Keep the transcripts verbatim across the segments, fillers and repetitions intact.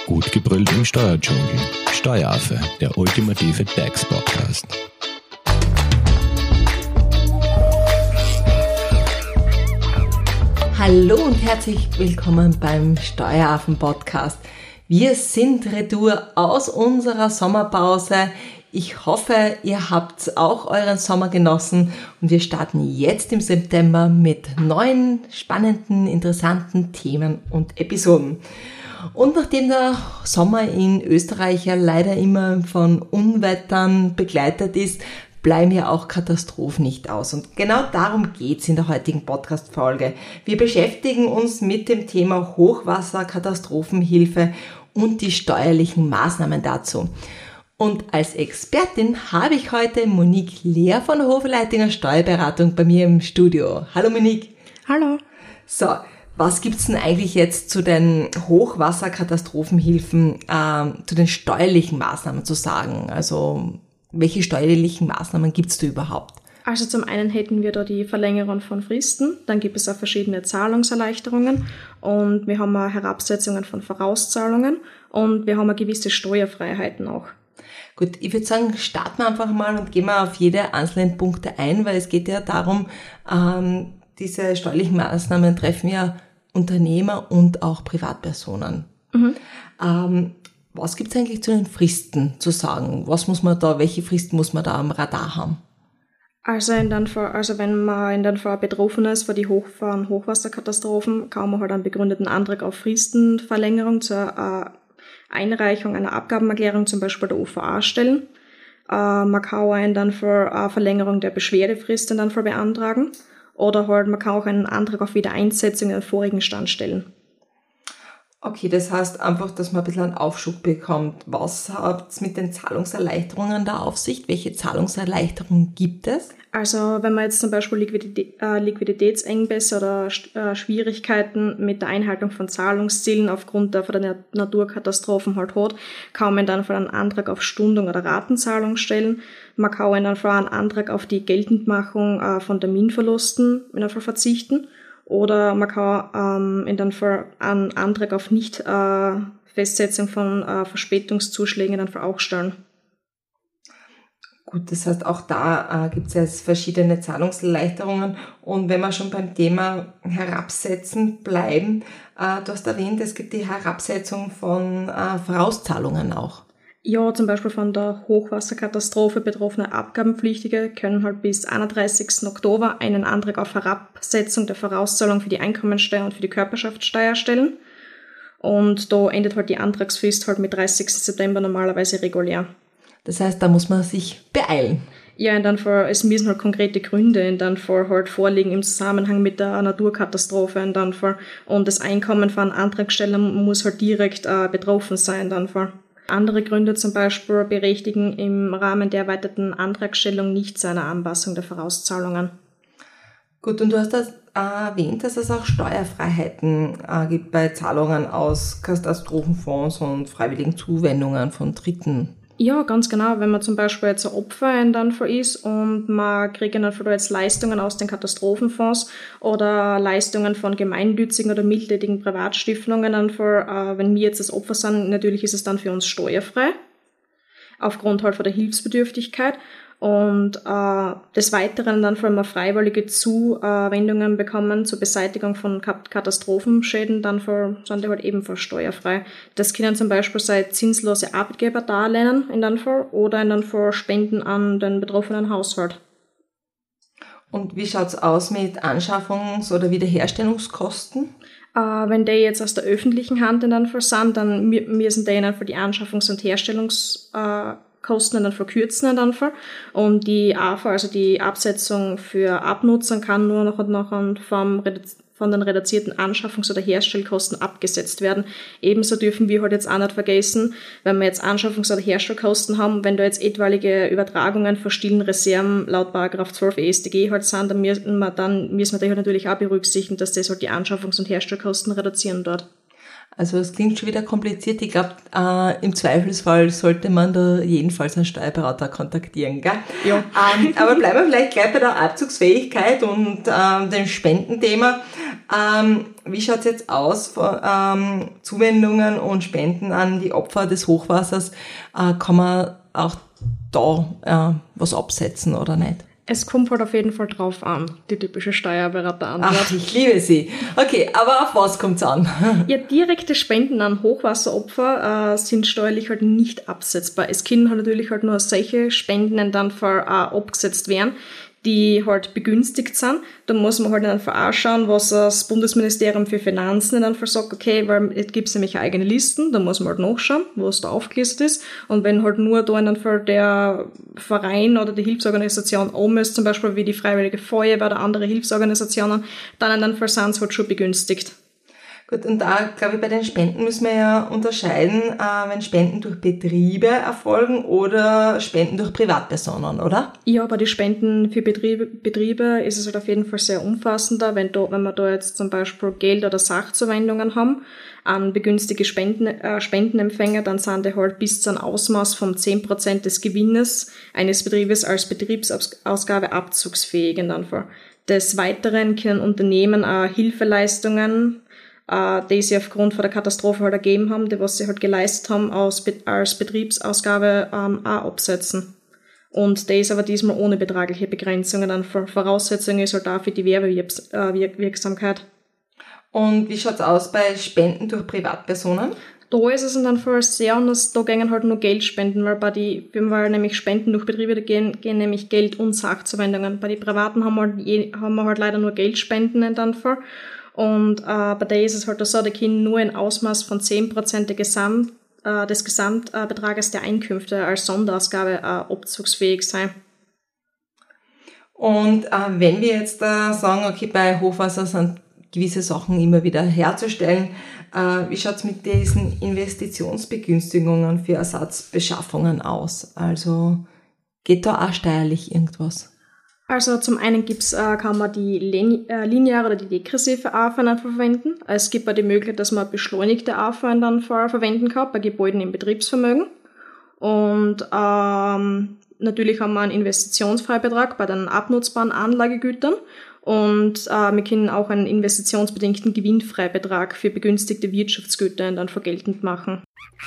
Gut gebrüllt im Steuerdschungel. Steueraffe, der ultimative Tax-Podcast. Hallo und herzlich willkommen beim Steueraffen-Podcast. Wir sind retour aus unserer Sommerpause. Ich hoffe, ihr habt auch euren Sommer genossen und wir starten jetzt im September mit neuen, spannenden, interessanten Themen und Episoden. Und nachdem der Sommer in Österreich ja leider immer von Unwettern begleitet ist, bleiben ja auch Katastrophen nicht aus. Und genau darum geht's in der heutigen Podcast-Folge. Wir beschäftigen uns mit dem Thema Hochwasser, Katastrophenhilfe und die steuerlichen Maßnahmen dazu. Und als Expertin habe ich heute Monique Lehr von der Hofer-Leitinger Steuerberatung bei mir im Studio. Hallo Monique. Hallo. So, was gibt's denn eigentlich jetzt zu den Hochwasser-Katastrophenhilfen, äh, zu den steuerlichen Maßnahmen zu sagen? Also, welche steuerlichen Maßnahmen gibt's da überhaupt? Also zum einen hätten wir da die Verlängerung von Fristen, dann gibt es auch verschiedene Zahlungserleichterungen und wir haben auch Herabsetzungen von Vorauszahlungen und wir haben auch gewisse Steuerfreiheiten auch. Gut, ich würde sagen, starten wir einfach mal und gehen wir auf jede einzelnen Punkte ein, weil es geht ja darum, ähm, diese steuerlichen Maßnahmen treffen ja Unternehmer und auch Privatpersonen. Mhm. Ähm, was gibt es eigentlich zu den Fristen zu sagen? Was muss man da, welche Fristen muss man da am Radar haben? Also, in den Fall, also wenn man in den Fall betroffen ist für die Hoch, von Hochwasserkatastrophen, kann man halt einen begründeten Antrag auf Fristenverlängerung zur äh, Einreichung einer Abgabenerklärung zum Beispiel der U V A stellen. Äh, man kann auch einen dann für eine Verlängerung der Beschwerdefristen dann für beantragen. Oder halt, man kann auch einen Antrag auf Wiedereinsetzung in den vorigen Stand stellen. Okay, das heißt einfach, dass man ein bisschen einen Aufschub bekommt. Was hat es mit den Zahlungserleichterungen da auf sich? Welche Zahlungserleichterungen gibt es? Also wenn man jetzt zum Beispiel Liquidität, äh, Liquiditätsengpässe oder äh, Schwierigkeiten mit der Einhaltung von Zahlungszielen aufgrund der, von der Naturkatastrophen halt hat, kann man dann für einen Antrag auf Stundung oder Ratenzahlung stellen. Man kann dann für einen Antrag auf die Geltendmachung äh, von Terminverlusten in Fall verzichten. Oder man kann ähm, in dann für einen Antrag auf Nicht-Festsetzung äh, von äh, Verspätungszuschlägen dann für auch stellen. Gut, das heißt, auch da äh, gibt es jetzt verschiedene Zahlungserleichterungen. Und wenn wir schon beim Thema Herabsetzen bleiben, äh, du hast erwähnt, es gibt die Herabsetzung von äh, Vorauszahlungen auch. Ja, zum Beispiel von der Hochwasserkatastrophe betroffene Abgabenpflichtige können halt bis einunddreißigsten Oktober einen Antrag auf Herabsetzung der Vorauszahlung für die Einkommensteuer und für die Körperschaftssteuer stellen. Und da endet halt die Antragsfrist halt mit dreißigsten September normalerweise regulär. Das heißt, da muss man sich beeilen. Ja, in dem Fall, es müssen halt konkrete Gründe in dem Fall halt vorliegen im Zusammenhang mit der Naturkatastrophe in dem Fall. Und das Einkommen von Antragsteller muss halt direkt äh, betroffen sein in dem Fall. Andere Gründe zum Beispiel berechtigen im Rahmen der erweiterten Antragstellung nicht zu einer Anpassung der Vorauszahlungen. Gut, und du hast das äh, erwähnt, dass es auch Steuerfreiheiten äh, gibt bei Zahlungen aus Katastrophenfonds und freiwilligen Zuwendungen von Dritten. Ja, ganz genau. Wenn man zum Beispiel jetzt ein Opfer in dem Fall ist und man kriegt dann jetzt Leistungen aus den Katastrophenfonds oder Leistungen von gemeinnützigen oder mildtätigen Privatstiftungen, dann für, äh, wenn wir jetzt das Opfer sind, natürlich ist es dann für uns steuerfrei, aufgrund halt von der Hilfsbedürftigkeit. Und äh, des Weiteren dann vor allem freiwillige Zuwendungen bekommen zur Beseitigung von Katastrophenschäden, dann für, sind die halt ebenfalls steuerfrei. Das können zum Beispiel sein zinslose Arbeitgeberdarlehen in dem Fall oder in dem Fall Spenden an den betroffenen Haushalt. Und wie schaut's aus mit Anschaffungs- oder Wiederherstellungskosten? Äh, wenn die jetzt aus der öffentlichen Hand in dem Fall sind, dann müssen die in dem Fall die Anschaffungs- und Herstellungs äh, Kosten dann verkürzen in dem Fall. Und die A V, also die Absetzung für Abnutzern, kann nur noch, noch vom, von den reduzierten Anschaffungs- oder Herstellkosten abgesetzt werden. Ebenso dürfen wir halt jetzt auch nicht vergessen, wenn wir jetzt Anschaffungs- oder Herstellkosten haben, wenn da jetzt etwaige Übertragungen von stillen Reserven laut Paragraph zwölf E S t G halt sind, dann müssen wir, dann müssen wir da halt natürlich auch berücksichtigen, dass das halt die Anschaffungs- und Herstellkosten reduzieren dort. Also es klingt schon wieder kompliziert. Ich glaube, äh, im Zweifelsfall sollte man da jedenfalls einen Steuerberater kontaktieren, gell? Ja. Ähm, aber bleiben wir vielleicht gleich bei der Abzugsfähigkeit und ähm, dem Spendenthema. Ähm, wie schaut's jetzt aus von ähm, Zuwendungen und Spenden an die Opfer des Hochwassers? Äh, kann man auch da äh, was absetzen oder nicht? Es kommt halt auf jeden Fall drauf an, die typische Steuerberaterantwort. Ach, ich liebe sie. Okay, aber auf was kommt's an? Ja, direkte Spenden an Hochwasseropfer äh, sind steuerlich halt nicht absetzbar. Es können halt natürlich halt nur solche Spenden dann für, äh, abgesetzt werden, die halt begünstigt sind. Da muss man halt einfach auch schauen, was das Bundesministerium für Finanzen dann sagt, okay, weil es gibt nämlich eigene Listen, da muss man halt nachschauen, was da aufgelistet ist. Und wenn halt nur da dann für der Verein oder die Hilfsorganisation oben ist, zum Beispiel wie die Freiwillige Feuerwehr oder andere Hilfsorganisationen, dann dann für sind halt schon begünstigt. Gut, und da, glaube ich, bei den Spenden müssen wir ja unterscheiden, äh, wenn Spenden durch Betriebe erfolgen oder Spenden durch Privatpersonen, oder? Ja, bei den Spenden für Betriebe, Betriebe ist es halt auf jeden Fall sehr umfassender, wenn, da, wenn wir da jetzt zum Beispiel Geld- oder Sachzuwendungen haben an begünstigte Spenden, äh, Spendenempfänger, dann sind die halt bis zu einem Ausmaß von zehn Prozent des Gewinnes eines Betriebes als Betriebsausgabe abzugsfähig. Und dann für des Weiteren können Unternehmen auch Hilfeleistungen, die sie aufgrund von der Katastrophe halt ergeben haben, die was sie halt geleistet haben, aus, als Betriebsausgabe ähm, auch absetzen. Und das ist aber diesmal ohne betragliche Begrenzungen. Dann Voraussetzung ist halt auch für die Werbewirksamkeit. Und wie schaut's aus bei Spenden durch Privatpersonen? Da ist es dann voll sehr anders, da gehen halt nur Geldspenden, weil bei die, wenn wir nämlich Spenden durch Betriebe, da gehen, gehen nämlich Geld- und Sachzuwendungen. Bei den Privaten haben wir halt, je, haben wir halt leider nur Geldspenden dann vor. Und äh, bei der ist es halt so, die können nur ein Ausmaß von zehn Prozent der Gesamt, äh, des Gesamtbetrages der Einkünfte als Sonderausgabe äh, abzugsfähig sein. Und äh, wenn wir jetzt äh, sagen, okay, bei Hochwasser sind gewisse Sachen immer wieder herzustellen, äh, wie schaut's mit diesen Investitionsbegünstigungen für Ersatzbeschaffungen aus? Also geht da auch steuerlich irgendwas? Also zum einen gibt's, äh, kann man die lineare oder die degressive A F A dann verwenden. Es gibt auch die Möglichkeit, dass man beschleunigte A F A dann verwenden kann bei Gebäuden im Betriebsvermögen. Und ähm, natürlich haben wir einen Investitionsfreibetrag bei den abnutzbaren Anlagegütern. Und äh, wir können auch einen investitionsbedingten Gewinnfreibetrag für begünstigte Wirtschaftsgüter dann vergeltend machen.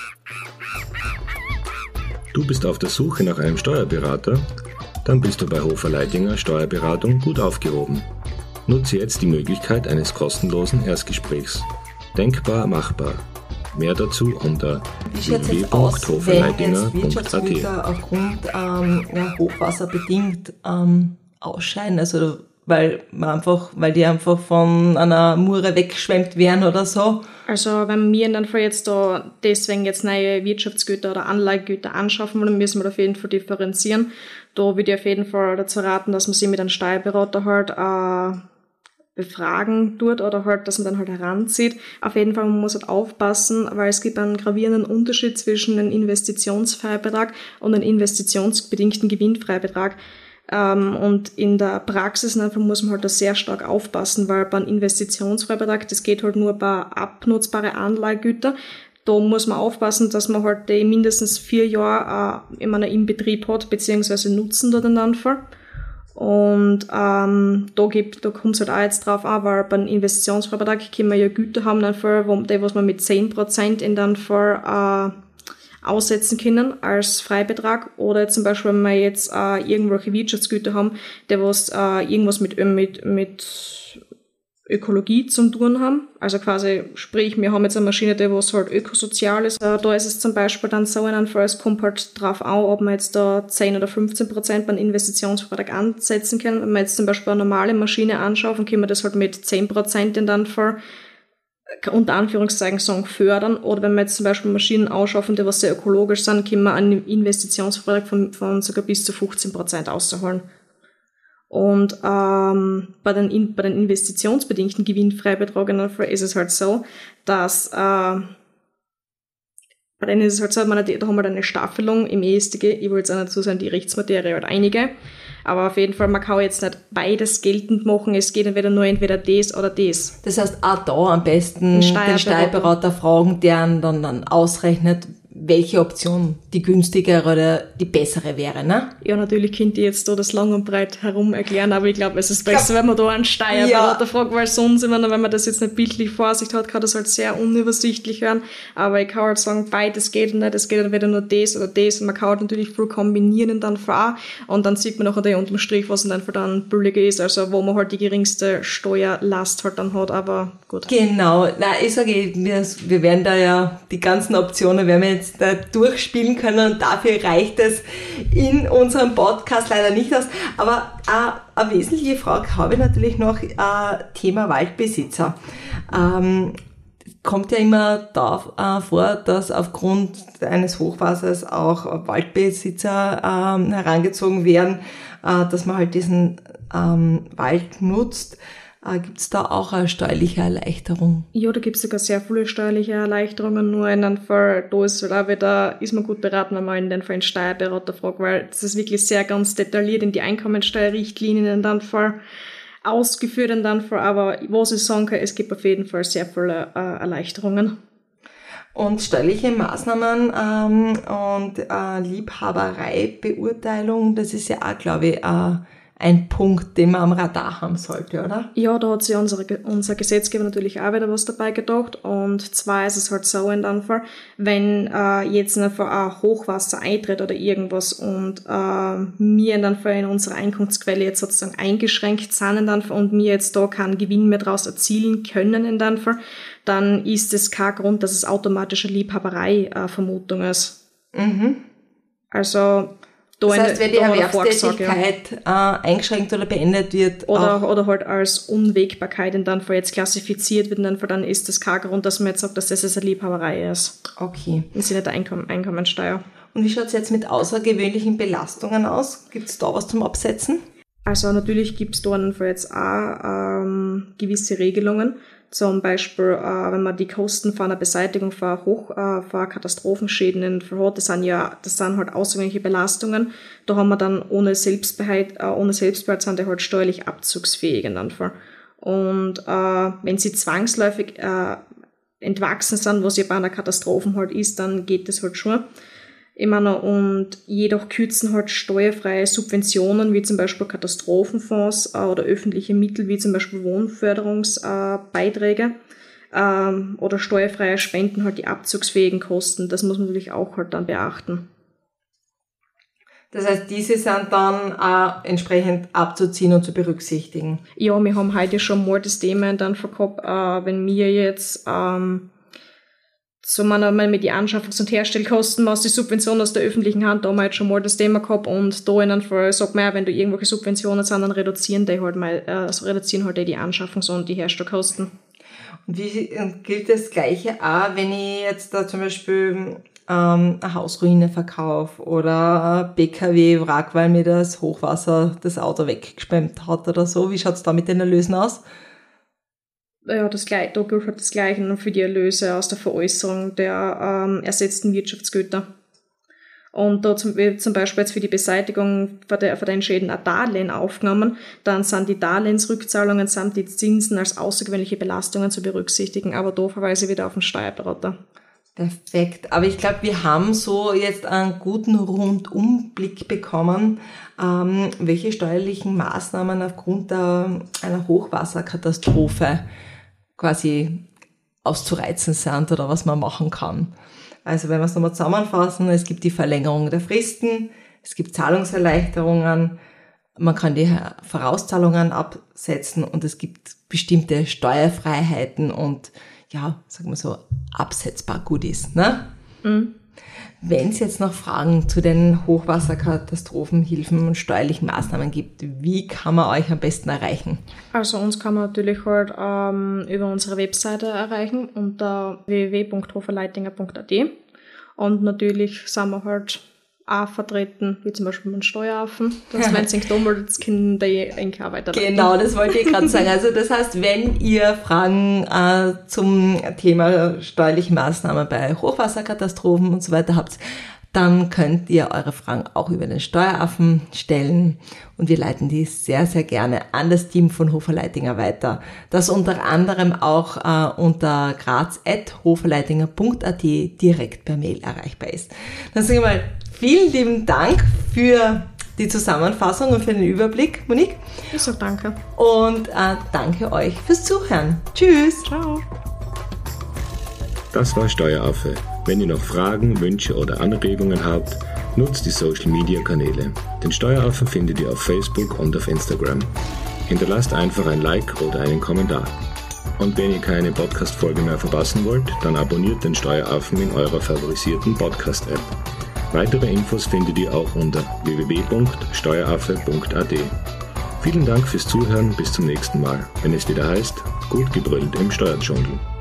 Du bist auf der Suche nach einem Steuerberater? Dann bist du bei Hofer Leidinger Steuerberatung gut aufgehoben. Nutze jetzt die Möglichkeit eines kostenlosen Erstgesprächs. Denkbar machbar. Mehr dazu unter w w w punkt hoferleidinger punkt a t. Wirtschaftsgüter aufgrund ähm, ja, Hochwasser bedingt ähm, ausscheiden, also weil man einfach, weil die einfach von einer Mure weggeschwemmt werden oder so. Also wenn wir dann für jetzt da deswegen jetzt neue Wirtschaftsgüter oder Anlagegüter anschaffen wollen, müssen wir auf jeden Fall differenzieren. Da würde ich auf jeden Fall dazu raten, dass man sich mit einem Steuerberater halt äh, befragen tut oder halt, dass man dann halt heranzieht. Auf jeden Fall, man muss halt aufpassen, weil es gibt einen gravierenden Unterschied zwischen einem Investitionsfreibetrag und einem investitionsbedingten Gewinnfreibetrag. Ähm, und in der Praxis einfach muss man halt da sehr stark aufpassen, weil beim Investitionsfreibetrag, das geht halt nur bei abnutzbare Anlagegüter. Da muss man aufpassen, dass man halt die mindestens vier Jahre äh, immer im Betrieb hat, beziehungsweise nutzen da den Anfall. Und ähm, da gibt, da kommt es halt auch jetzt drauf an, weil beim Investitionsfreibetrag können wir ja Güter haben, dann für, wo, die, was wir mit zehn Prozent in den Fall äh, aussetzen können als Freibetrag. Oder jetzt zum Beispiel, wenn wir jetzt äh, irgendwelche Wirtschaftsgüter haben, die was äh, irgendwas mit, mit, mit Ökologie zu tun haben. Also quasi, sprich, wir haben jetzt eine Maschine, die was halt ökosozial ist. Da ist es zum Beispiel dann so in einem Fall, es kommt halt drauf an, ob man jetzt da zehn oder fünfzehn Prozent beim Investitionsvertrag ansetzen kann. Wenn man jetzt zum Beispiel eine normale Maschine anschaut, dann können wir das halt mit zehn Prozent in dann Fall unter Anführungszeichen sagen, fördern. Oder wenn wir jetzt zum Beispiel Maschinen ausschaffen, die was sehr ökologisch sind, können wir einen Investitionsvertrag von, von sogar bis zu fünfzehn Prozent ausholen. Und ähm, bei den, in, bei den investitionsbedingten Gewinnfreibetragen ist es halt so, dass äh, bei denen ist es halt so, man, da haben wir eine Staffelung im E S t G. Ich will jetzt auch dazu sagen, die Rechtsmaterie halt einige. Aber auf jeden Fall, man kann jetzt nicht beides geltend machen. Es geht entweder nur entweder das oder das. Das heißt, auch da am besten den Steuerberater fragen, der dann, dann ausrechnet, welche Option die günstigere oder die bessere wäre, ne? Ja, natürlich könnt ihr jetzt da das lang und breit herum erklären, aber ich glaube, es ist besser, glaub, wenn man da einen Steuerberater ja. fragt, weil sonst, wenn man das jetzt nicht bildlich vor sich hat, kann das halt sehr unübersichtlich werden. Aber ich kann halt sagen, beides geht nicht, es geht entweder nur das oder das und man kann halt natürlich viel kombinieren dann vor und dann sieht man nachher unterm Strich, was dann für dann billiger ist, also wo man halt die geringste Steuerlast halt dann hat, aber gut. Genau, na ich sage, wir, wir werden da ja die ganzen Optionen werden wir jetzt da durchspielen können und dafür reicht es in unserem Podcast leider nicht aus. Aber äh, eine wesentliche Frage habe ich natürlich noch, äh, Thema Waldbesitzer. Ähm, kommt ja immer da äh, vor, dass aufgrund eines Hochwassers auch Waldbesitzer ähm, herangezogen werden, äh, dass man halt diesen ähm, Wald nutzt. Äh, gibt es da auch eine steuerliche Erleichterung? Ja, da gibt es sogar sehr viele steuerliche Erleichterungen, nur in einem Fall, da ist, halt auch wieder, ist man gut beraten, wenn man in den Fall einen Steuerberater fragt, weil das ist wirklich sehr ganz detailliert in die Einkommensteuerrichtlinien in dem Fall ausgeführt in dem Fall, aber was ich sagen kann, es gibt auf jeden Fall sehr viele äh, Erleichterungen. Und steuerliche Maßnahmen ähm, und äh, Liebhabereibeurteilung, das ist ja auch, glaube ich, äh, ein Punkt, den man am Radar haben sollte, oder? Ja, da hat sich unsere, unser Gesetzgeber natürlich auch wieder was dabei gedacht. Und zwar ist es halt so in dem Fall, wenn äh, jetzt einfach ein Hochwasser eintritt oder irgendwas und äh, wir in dem Fall in unserer Einkunftsquelle jetzt sozusagen eingeschränkt sind in dem Fall und wir jetzt da keinen Gewinn mehr draus erzielen können in dem Fall, dann ist es kein Grund, dass es automatische Liebhaberei-Vermutung äh, ist. Mhm. Also Da das heißt, wenn die Erwerbstätigkeit ja. äh, eingeschränkt oder beendet wird. Oder, oder halt als Unwägbarkeit in dem Fall jetzt klassifiziert wird, in dem Fall dann ist das kein Grund, dass man jetzt sagt, dass das eine Liebhaberei ist. Okay. Im Sinne der Einkommen, Einkommensteuer. Und wie schaut es jetzt mit außergewöhnlichen Belastungen aus? Gibt es da was zum Absetzen? Also natürlich gibt es da in dem Fall jetzt auch ähm, gewisse Regelungen. Zum Beispiel, äh, wenn man die Kosten von einer Beseitigung von Hoch, äh, von Katastrophenschäden in hat, das sind ja, das sind halt außergewöhnliche Belastungen. Da haben wir dann ohne Selbstbehalt, äh, ohne Selbstbehalt sind die halt steuerlich abzugsfähig in dem Fall. Und äh, wenn sie zwangsläufig äh, entwachsen sind, was ja bei einer Katastrophe halt ist, dann geht das halt schon. Ich meine, und jedoch kürzen halt steuerfreie Subventionen, wie zum Beispiel Katastrophenfonds äh, oder öffentliche Mittel, wie zum Beispiel Wohnförderungsbeiträge äh, ähm, oder steuerfreie Spenden halt die abzugsfähigen Kosten. Das muss man natürlich auch halt dann beachten. Das heißt, diese sind dann auch entsprechend abzuziehen und zu berücksichtigen? Ja, wir haben heute schon mal das Thema dann verkauft, äh, wenn wir jetzt... Ähm, So, man einmal mit die Anschaffungs- und Herstellkosten aus die Subventionen aus der öffentlichen Hand, da haben wir jetzt schon mal das Thema gehabt und da in einem Fall sagt man ja, wenn du irgendwelche Subventionen sind, dann reduzieren die halt mal, äh, also reduzieren halt die Anschaffungs- und die Herstellkosten. Und wie gilt das Gleiche auch, wenn ich jetzt da zum Beispiel ähm, eine Hausruine verkaufe oder ein B K W-Wrack, weil mir das Hochwasser das Auto weggeschwemmt hat oder so? Wie schaut's da mit den Erlösen aus? Ja, das Gleiche, da gilt halt das Gleiche für die Erlöse aus der Veräußerung der ähm, ersetzten Wirtschaftsgüter. Und da zum, zum Beispiel jetzt für die Beseitigung von, der, von den Schäden ein Darlehen aufgenommen, dann sind die Darlehensrückzahlungen samt die Zinsen als außergewöhnliche Belastungen zu berücksichtigen, aber da verweise ich wieder auf den Steuerberater. Perfekt. Aber ich glaube, wir haben so jetzt einen guten Rundumblick bekommen, ähm, welche steuerlichen Maßnahmen aufgrund der, einer Hochwasserkatastrophe quasi auszureizen sind oder was man machen kann. Also wenn wir es nochmal zusammenfassen, es gibt die Verlängerung der Fristen, es gibt Zahlungserleichterungen, man kann die Vorauszahlungen absetzen und es gibt bestimmte Steuerfreiheiten und ja, sagen wir so, absetzbar Goodies, ne? Mhm. Wenn es jetzt noch Fragen zu den Hochwasserkatastrophenhilfen und steuerlichen Maßnahmen gibt, wie kann man euch am besten erreichen? Also uns kann man natürlich halt ähm, über unsere Webseite erreichen unter w w w punkt hoferleitinger punkt a t und natürlich sind wir halt auch vertreten, wie zum Beispiel mit dem Steueraffen. Das wenn sie da mal, das können die eigentlich auch weiter. Genau, das wollte ich gerade sagen. Also das heißt, wenn ihr Fragen äh, zum Thema steuerliche Maßnahmen bei Hochwasserkatastrophen und so weiter habt, dann könnt ihr eure Fragen auch über den Steueraffen stellen und wir leiten die sehr, sehr gerne an das Team von Hofer Leitinger weiter, das unter anderem auch äh, unter graz at hoferleitinger punkt a t direkt per Mail erreichbar ist. Dann sage ich mal vielen lieben Dank für die Zusammenfassung und für den Überblick, Monique. Ich sage danke. Und äh, danke euch fürs Zuhören. Tschüss. Ciao. Das war Steueraffe. Wenn ihr noch Fragen, Wünsche oder Anregungen habt, nutzt die Social Media Kanäle. Den Steueraffen findet ihr auf Facebook und auf Instagram. Hinterlasst einfach ein Like oder einen Kommentar. Und wenn ihr keine Podcast-Folge mehr verpassen wollt, dann abonniert den Steueraffen in eurer favorisierten Podcast-App. Weitere Infos findet ihr auch unter w w w punkt steueraffe punkt a t. Vielen Dank fürs Zuhören, bis zum nächsten Mal, wenn es wieder heißt, gut gebrüllt im Steuerdschungel.